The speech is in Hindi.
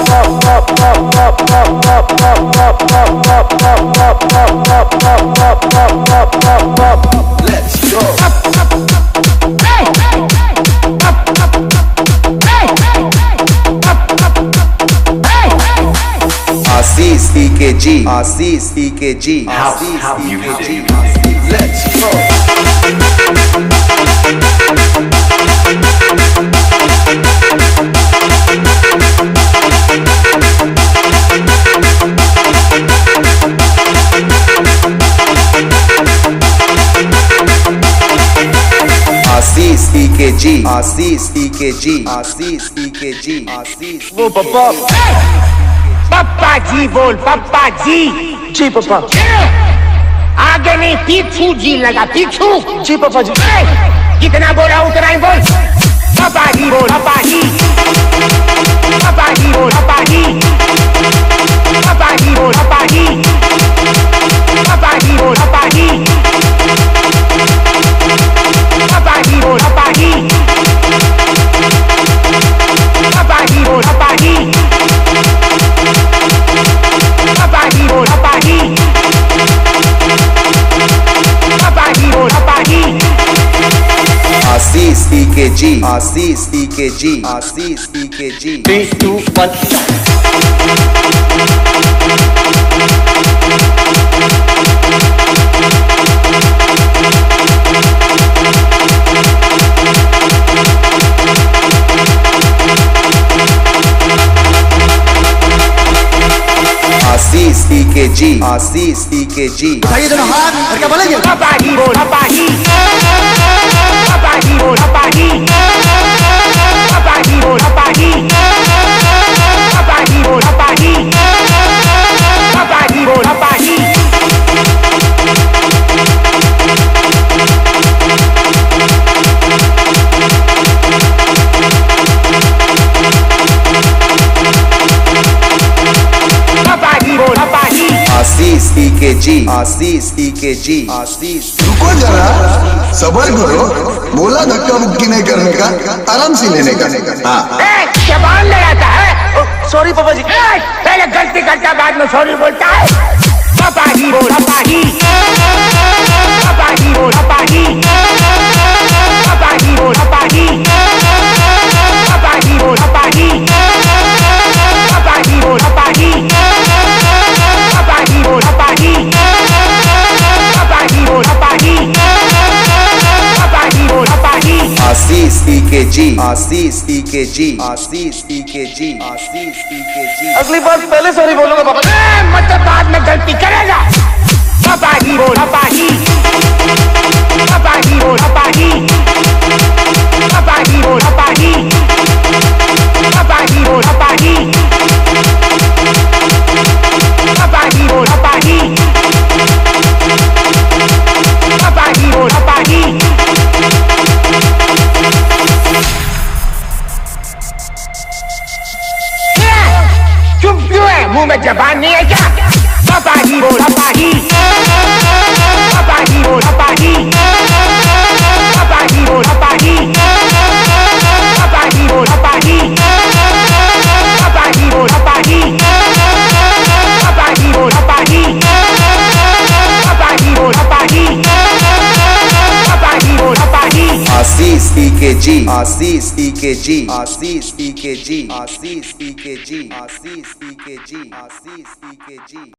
Aziz EKG, Aziz EKG, Aziz EKG. Let's go. Aziz EKG, Aziz EKG, Aziz EKG, Aziz. वो पापा पप्पा जी बोल, पप्पा जी। जी पापा। आगे नहीं, पीछू जी लगा, पीछू। जी पापा जी। कितना बोला उतना ही बोल। पप्पा जी बोल, पप्पा जी। पप्पा जी बोल, पप्पा जी। पप्पा जी बोल, पप्पा जी। पप्पा जी बोल, पप्पा जी। पप्पा जी बोल, पप्पा जी। पप्पा जी बोल, पप्पा जी। Papa ji bol, papa ji. Papa ji bol, papa ji. Aziz EKG, Aziz EKG, Aziz EKG. 3, 2, 1. Aziz EKG, Aziz EKG. भाई दोनों हाथ और क्या बोलेंगे? Papa ji bol, papa ji. Papa ji bol, papa ji. Papa ji bol, papa ji. Papa ji bol, papa ji. Papa ji bol, papa ji. Aziz EKG, Aziz EKG, Aziz. रुको जरा, सबर करो। बोला धक्का मुक्की नहीं करने का, आराम से लेने का। हाँ। जबान लगाता है। सॉरी पापा जी। पहले गलती करता, बाद में सॉरी बोलता है। पापा जी बोल, पापा जी। पापा जी बोल, पापा जी। पापा जी बोल, पापा जी। पापा जी बोल, पापा जी। पापा जी बोल, पापा जी। पापा जी बोल, पापा जी। पापा जी बोल, पापा जी। पापा जी बोल, पापा जी। Aziz EKG, Aziz EKG, Aziz EKG, Aziz EKG. अगली बार पहले सॉरी बोलूंगा पापा। मतलब बाद में गलती करेगा। पापा जी बोल, पापा जी। पापा जी बोल, पापा जी। पापा जी बोल, पापा जी। पापा जी बोल, पापा जी। पापा जी बोल, पापा जी। पापा जी बोल, पापा जी। चुप क्यों है? मुंह में जबान नहीं है क्या? पापा जी बोल, पापा जी। पापा जी बोल, पापा जी। पापा जी बोल, पापा जी। पापा जी बोल, पापा जी। पापा जी बोल, पापा जी। पापा जी बोल, पापा जी। पापा जी बोल, पापा जी। पापा जी बोल, पापा जी। Aziz EKG, Aziz EKG, Aziz EKG, Aziz EKG, Aziz EKG, Aziz EKG.